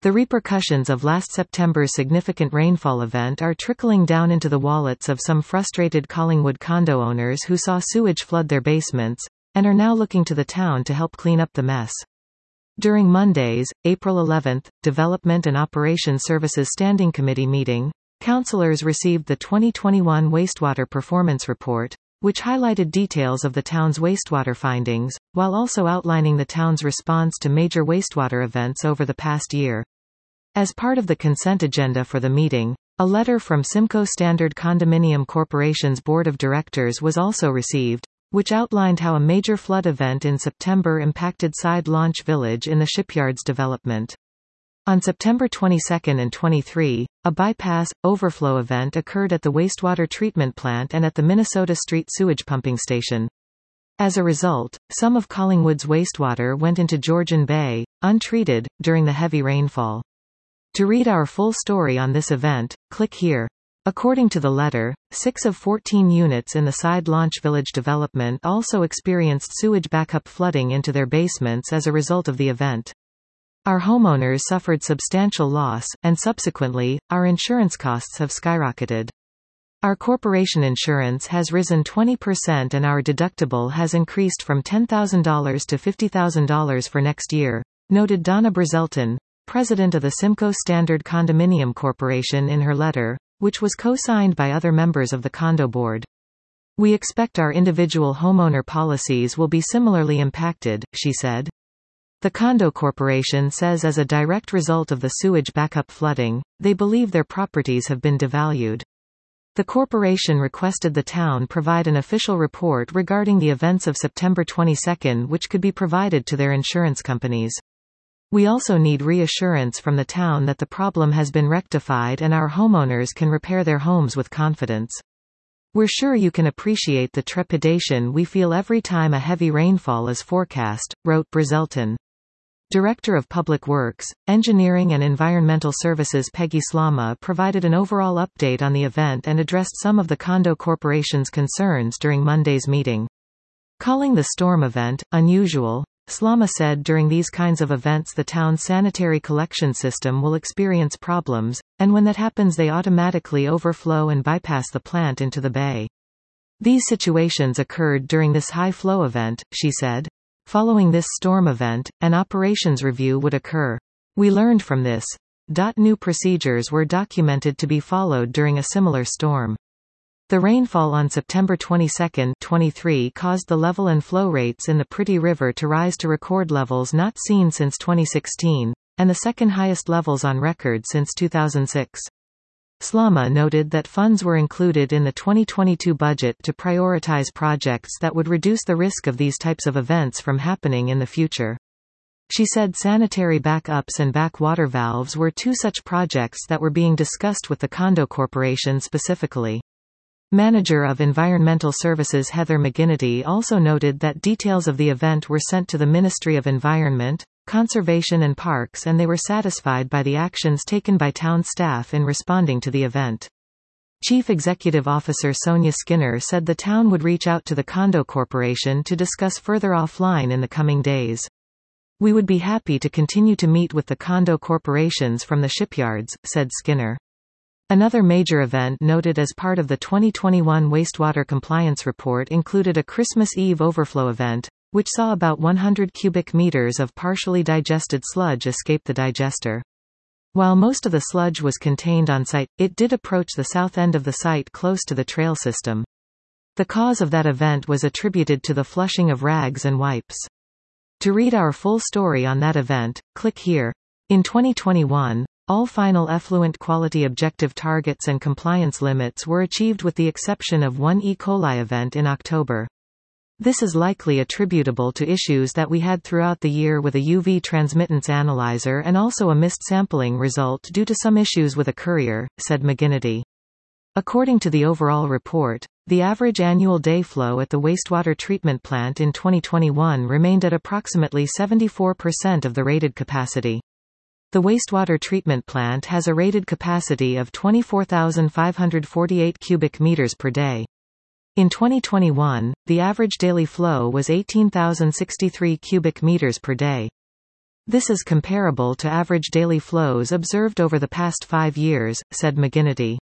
The repercussions of last September's significant rainfall event are trickling down into the wallets of some frustrated Collingwood condo owners who saw sewage flood their basements, and are now looking to the town to help clean up the mess. During Monday's, April 11, Development and Operations Services Standing Committee meeting, councillors received the 2021 Wastewater Performance Report, which highlighted details of the town's wastewater findings, while also outlining the town's response to major wastewater events over the past year. As part of the consent agenda for the meeting, a letter from Simcoe Standard Condominium Corporation's Board of Directors was also received, which outlined how a major flood event in September impacted Side Launch Village in the Shipyards development. On September 22 and 23, a bypass overflow event occurred at the wastewater treatment plant and at the Minnesota Street sewage pumping station. As a result, some of Collingwood's wastewater went into Georgian Bay, untreated, during the heavy rainfall. To read our full story on this event, click here. According to the letter, 6 of 14 units in the Side Launch Village development also experienced sewage backup flooding into their basements as a result of the event. Our homeowners suffered substantial loss, and subsequently, our insurance costs have skyrocketed. Our corporation insurance has risen 20% and our deductible has increased from $10,000 to $50,000 for next year, noted Donna Brazelton, president of the Simcoe Standard Condominium Corporation in her letter, which was co-signed by other members of the condo board. We expect our individual homeowner policies will be similarly impacted, she said. The condo corporation says as a direct result of the sewage backup flooding, they believe their properties have been devalued. The corporation requested the town provide an official report regarding the events of September 22, which could be provided to their insurance companies. We also need reassurance from the town that the problem has been rectified and our homeowners can repair their homes with confidence. We're sure you can appreciate the trepidation we feel every time a heavy rainfall is forecast, wrote Brazelton. Director of Public Works, Engineering and Environmental Services Peggy Slama provided an overall update on the event and addressed some of the condo corporation's concerns during Monday's meeting. Calling the storm event unusual, Slama said during these kinds of events the town's sanitary collection system will experience problems, and when that happens they automatically overflow and bypass the plant into the bay. These situations occurred during this high-flow event, she said. Following this storm event, an operations review would occur. We learned from this. New procedures were documented to be followed during a similar storm. The rainfall on September 22, 23 caused the level and flow rates in the Pretty River to rise to record levels not seen since 2016, and the second highest levels on record since 2006. Slama noted that funds were included in the 2022 budget to prioritize projects that would reduce the risk of these types of events from happening in the future. She said sanitary backups and backwater valves were two such projects that were being discussed with the condo corporation specifically. Manager of Environmental Services Heather McGinnity also noted that details of the event were sent to the Ministry of Environment, Conservation and Parks and they were satisfied by the actions taken by town staff in responding to the event. Chief Executive Officer Sonia Skinner said the town would reach out to the condo corporation to discuss further offline in the coming days. We would be happy to continue to meet with the condo corporations from the shipyards, said Skinner. Another major event noted as part of the 2021 Wastewater Compliance Report included a Christmas Eve overflow event, which saw about 100 cubic meters of partially digested sludge escape the digester. While most of the sludge was contained on site, it did approach the south end of the site close to the trail system. The cause of that event was attributed to the flushing of rags and wipes. To read our full story on that event, click here. In 2021, all final effluent quality objective targets and compliance limits were achieved with the exception of one E. coli event in October. This is likely attributable to issues that we had throughout the year with a UV transmittance analyzer and also a missed sampling result due to some issues with a courier, said McGinnity. According to the overall report, the average annual day flow at the wastewater treatment plant in 2021 remained at approximately 74% of the rated capacity. The wastewater treatment plant has a rated capacity of 24,548 cubic meters per day. In 2021, the average daily flow was 18,063 cubic meters per day. "This is comparable to average daily flows observed over the past 5 years," said McGinnity.